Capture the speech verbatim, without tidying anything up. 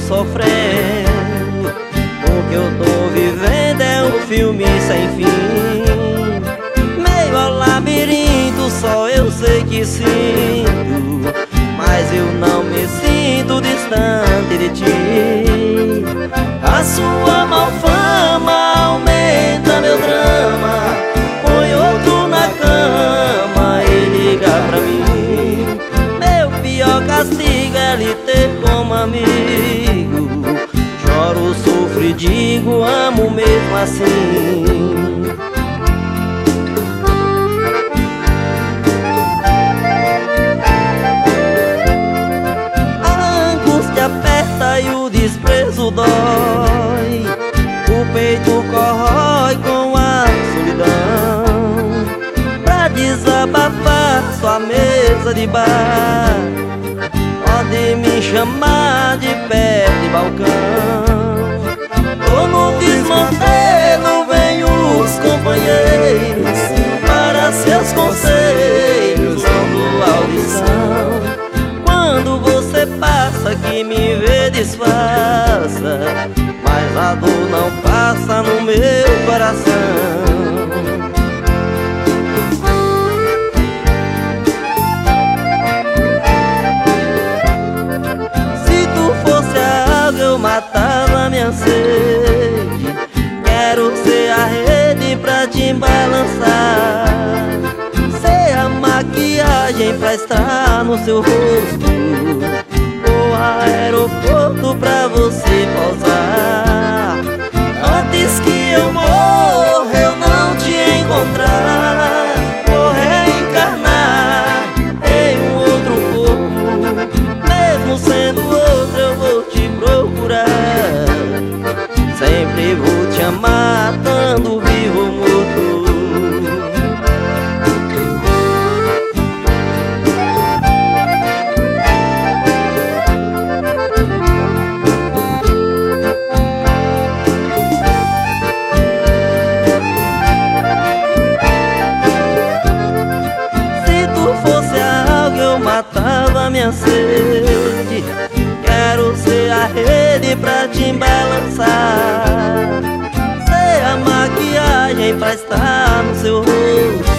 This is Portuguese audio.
sofrendo. O que eu tô vivendo é um filme sem fim, meio ao labirinto, só eu sei que sinto, mas eu não me sinto distante de ti. A sua malfama aumenta meu drama, põe outro na cama e liga pra mim. Meu pior castigo é lhe ter como amigo. Choro, sofro e digo, amo mesmo assim. A angústia aperta e o desprezo dói, o peito corrói com a solidão. Pra desabafar, sua mesa de bar pode me chamar de pé de balcão. Tô no desmantelo, vem os companheiros para seus conselhos, dando audição. Quando você passa que me vê disfarça, mas a dor não passa no meu coração. Eu matava minha sede, quero ser a rede pra te balançar, ser a maquiagem pra estar no seu rosto, o aeroporto pra você pousar. Antes que eu morra eu não te encontrar, vou reencarnar em um outro corpo, mesmo sendo outro eu vou te procurar. Sempre vou te amar, tanto vivo ou morto. Se tu fosse algo eu matava minha sede, quero ser a rede pra te balançar, ser a maquiagem pra estar no seu rosto,